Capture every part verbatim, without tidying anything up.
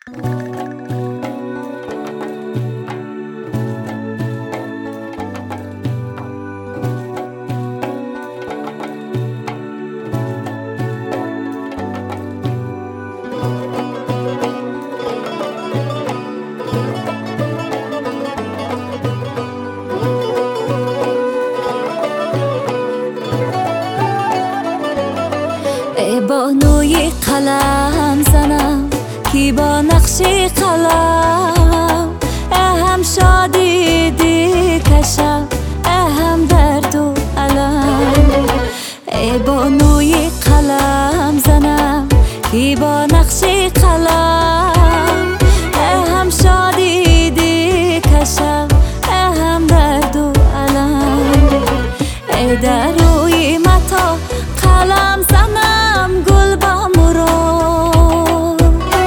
بانوی قلم زنم کی با نقش قلم اهم شادی دی کشم اهم درد و علم. ای بانوی قلم زنم کی با نقش قلم اهم شادی دی کشم اهم درد و علم. ای در روی متا قلم زنم گل با مراد،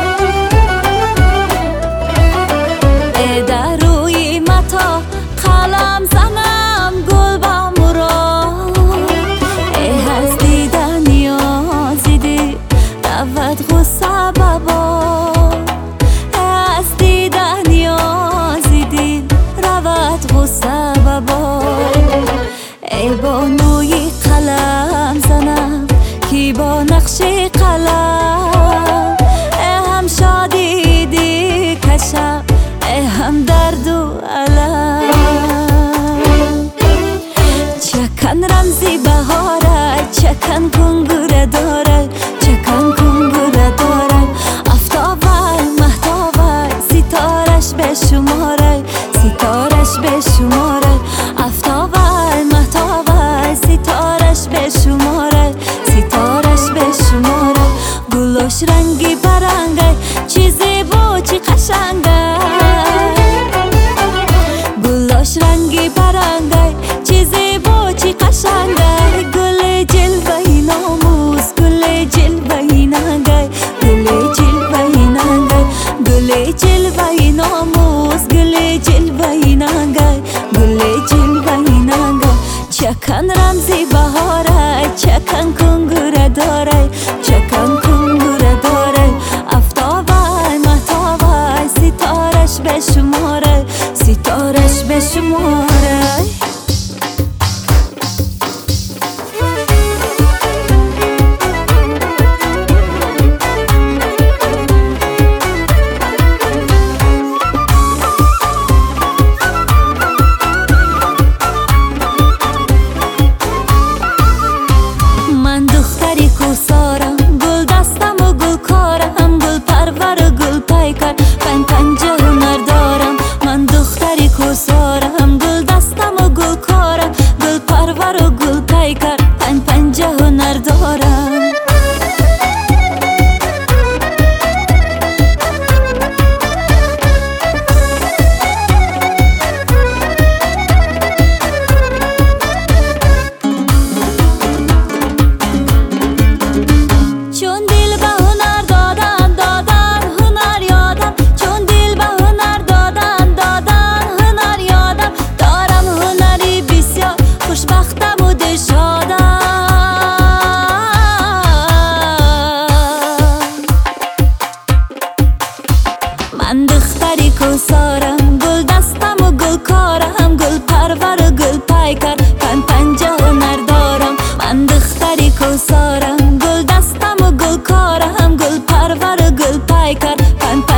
ای در روی متا قلم زنم گل با مراد. ای از دیدن نیازی دی رود غصه ببا، ای از دیدن نیازی دی رود غصه ببا. ای بانوی قلم زنم کی با نقش قلم اهم شادی دی کشم اهم درد و علم. چکن رمزی بهاره چکن کنگوره داره چکن کنگوره داره افتابای مهتابای ستارش به شماره ستارش به شماره افتابای مهتابای ستارش به شماره ستارش به شماره. گلوش رنگی برنگه چیزی بو چی قشنگه، گلوش رنگی برنگه چیزی بو چی قشنگه. گل جلوهی ناموز گل جلوهی ننگه گل جلوهی ننگه گل جلوهی ناموز گل جلوهی ننگه گل جلوهی ننگه. چکن رمزی بهاره چکن کنگوره داره چکن کنگوره داره افتابای مهتابای ستارش به شماره ستارش به شماره. من دختری کوسارم گل دستم و گل کارم گل پرور و گل پیکر پنج پنجه هنر دارم. من دختری کوسارم گل دستم و گل کارم گل پرور و گل پیکر پنج پنجه هنر دارم. من دختری کوسارم گل دستم و گل کارم گل پرور و گل پیکر پنج پنجه هنر دارم. من دختری کوسارم گل دستم و گل کارم گل پرور و گل پیکر پنج